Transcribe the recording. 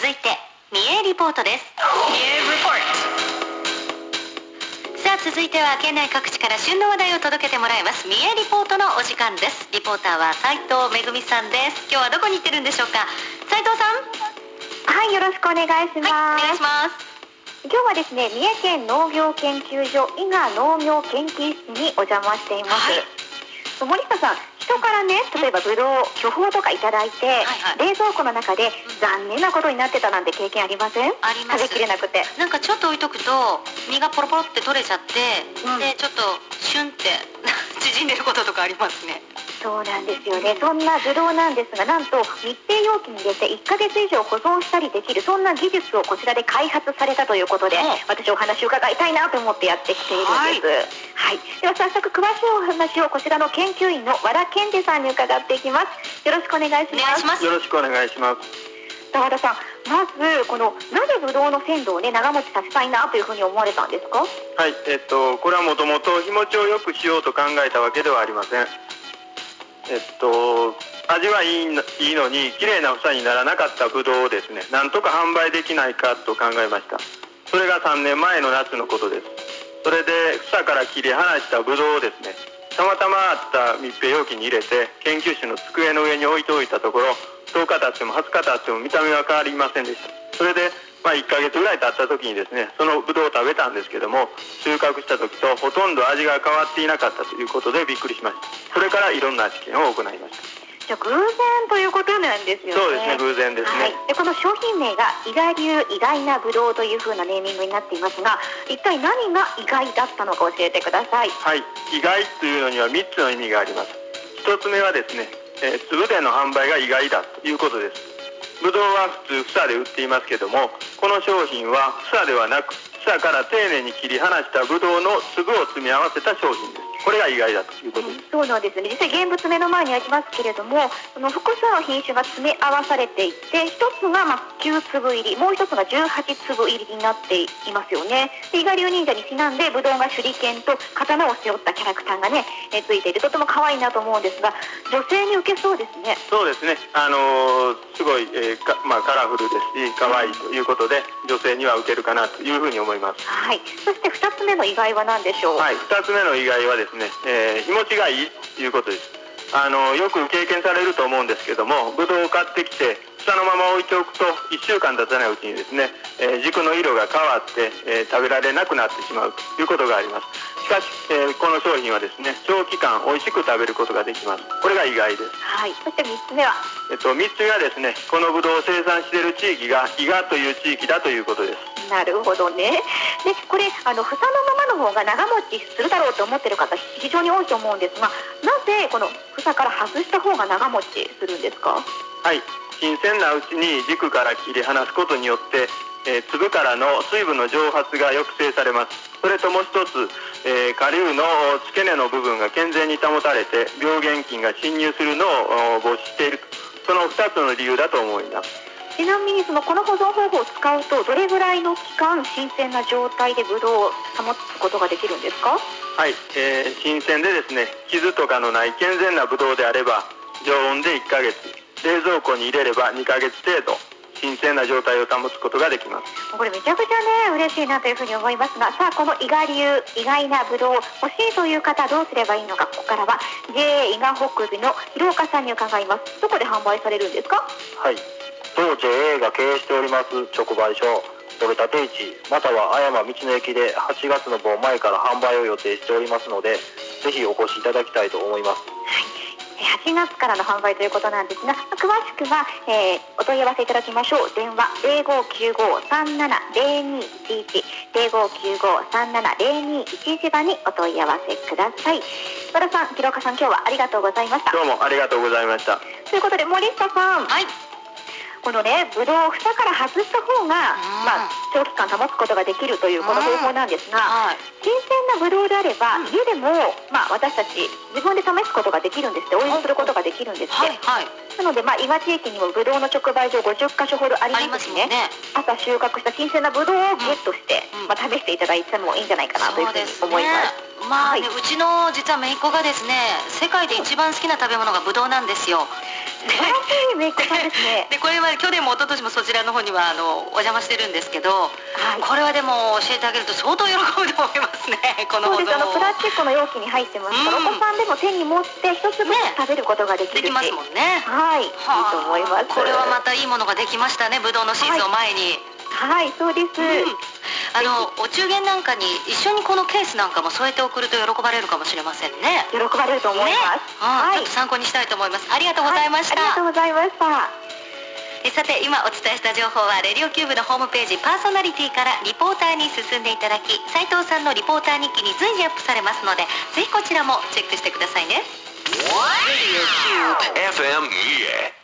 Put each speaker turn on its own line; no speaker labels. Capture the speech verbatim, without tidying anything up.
いて三重リポートです。三重リポート。さあ続いては県内各地から旬の話題を届けてもらいます三重リポートのお時間です。リポーターは斉藤めぐみさんです。今日はどこに行ってるんでしょうか。斉藤さん。
はい、よろしくお願いします。
はい、お願いします。
今日はですね、三重県農業研究所伊賀農業研究室にお邪魔しています。はい、森下さん、人からね、例えばブドウ巨峰とかいただいて、はいはい、冷蔵庫の中で残念なことになってたなんて経験ありません？
あります。
食べきれなくて、
なんかちょっと置いとくと実がポロポロって取れちゃって、うん、でちょっとシュンって縮んでることとかありますね。
そうなんですよね。そんなブドウなんですが、なんと密閉容器に入れていっかげつ以上保存したりできる、そんな技術をこちらで開発されたということで、うん、私お話を伺いたいなと思ってやってきているんです。はい、はい、では早速詳しいお話をこちらの研究員の和田健二さんに伺っていきます。よろしくお願いします。
よろしくお願いします。
和田さん、まずこのなぜブドウの鮮度をね長持ちさせたいなというふうに思われたんですか？
はい、えっとこれはもともと日持ちを良くしようと考えたわけではありません。えっと味はいいの、いいのに綺麗な房にならなかったブドウをですね、なんとか販売できないかと考えました。それがさんねんまえの夏のことです。それで房から切り離したブドウをですね、たまたまあった密閉容器に入れて研究室の机の上に置いておいたところ、とおか経ってもはつか経っても見た目は変わりませんでした。それでまあ、いっかげつぐらい経った時にですね、そのブドウを食べたんですけども、収穫した時とほとんど味が変わっていなかったということでびっくりしました。それからいろんな試験を行いました。
じゃあ偶然ということなんですよね。
そうですね、偶然ですね。
はい、でこの商品名が伊賀流意外なブドウというふうなネーミングになっていますが、一体何が意外だったのか教えてください。
はい、意外というのにはみっつの意味があります。ひとつめはですね、えー、粒での販売が意外だということです。ブドウは普通房で売っていますけども、この商品は房ではなく房から丁寧に切り離したブドウの粒を組み合わせた商品です。これが意外だということです。
うん、そうなんですね。実際現物目の前にありますけれども、その複数の品種が詰め合わされていて、一つがまあきゅうつぶ入り、もう一つがじゅうはちつぶ入りになっていますよね。伊賀流忍者にちなんでブドウが手裏剣と刀を背負ったキャラクターがね、えついていてとても可愛いなと思うんですが、女性に受けそうですね。
そうですね、あのー、すごい、えーかまあ、カラフルですし可愛いということで、女性には受けるかなというふうに思います。
はい、そしてふたつめの意外は何でしょう？
はい、ふたつめの意外はですね、えー、日持ちがいいということです。あのよく経験されると思うんですけども、ブドウを買ってきて房のまま置いておくといっしゅうかん経たないうちにですね、えー、軸の色が変わって、えー、食べられなくなってしまうということがあります。しかし、えー、この商品はですね、長期間美味しく食べることができます。これが意外です。
はい、そしてみっつめは、
えっと、みっつめはですね、このブドウを生産している地域が伊賀という地域だということです。
なるほどね。でこれあの房のままの方が長持ちするだろうと思っている方非常に多いと思うんですが、なぜこの房から外した方が長持ちするんですか？
はい、新鮮なうちに軸から切り離すことによって、えー、粒からの水分の蒸発が抑制されます。それともう一つ、えー、顆粒の付け根の部分が健全に保たれて病原菌が侵入するのを防止している、そのふたつの理由だと思います。
ちなみにそのこの保存方法を使うとどれぐらいの期間新鮮な状態でブドウを保つことができるんですか？
はい、えー、新鮮でですね、傷とかのない健全なブドウであれば常温でいっかげつ、冷蔵庫に入れればにかげつ程度新鮮な状態を保つことができます。
これめちゃくちゃね嬉しいなというふうに思いますが、さあこの伊賀流意外なブドウ欲しいという方どうすればいいのか、ここからは ジェーエー 伊賀北部の広岡さんに伺います。どこで販売されるんですか？
はい、当 ジェーエー が経営しております直売所取れたて市または葉山道の駅ではちがつの盆前から販売を予定しておりますので、ぜひお越しいただきたいと思います。
はい、はちがつからの販売ということなんですが、詳しくは、えー、お問い合わせいただきましょう。電話 ゼロごきゅうご さんなな ゼロにいちいち ゼロごきゅうご さんなな ゼロにいちいち 番にお問い合わせください。和田さん、広岡さん、今日はありがとうございました。
どうもありがとうございました。
ということで森下さん、
はい、
このねブドウを房から外した方が、まあ、長期間保つことができるというこの方法なんですが、新鮮なブドウであれば、家でも、まあ、私たち自分で試すことができるんですって、応用することができるんですって、
はいはい、
なので、まあ、伊賀地域にもブドウの直売所ごじゅっかしょほどあり
あり
ましね、
ますすもんね。
朝収穫した新鮮なブドウをゲットして、
うん
まあ、試していただいてもいいんじゃないかなというふうに思います。
まあね、
はいう
ちの実は姪っ子がですね、世界で一番好きな食べ物がブドウなんですよ。
素晴らしいめいっ子さんですね。
でこれは去年も一昨年もそちらの方にはあのお邪魔してるんですけど、
はい
これはでも教えてあげると相当喜ぶと思いますね。この
そう
ほど
です、あのプラスチックの容器に入ってますから、
うん
お子さんでも手に持って一粒ずつ食べることができるし、
できますもんね。
はい、いいと思います。
これはまたいいものができましたね、ブドウのシーズンを前に。
はい、そうです。
うんあのお中元なんかに一緒にこのケースなんかも添えて送ると喜ばれるかもしれませんね。
喜ばれると思います。
ね、うん、ちょっと参考にしたいと思います。ありがとうございました。
はい、ありがとうございました。
えさて今お伝えした情報はレディオキューブのホームページパーソナリティからリポーターに進んでいただき、斉藤さんのリポーター日記に随時アップされますので、ぜひこちらもチェックしてくださいね。
エフエム 三重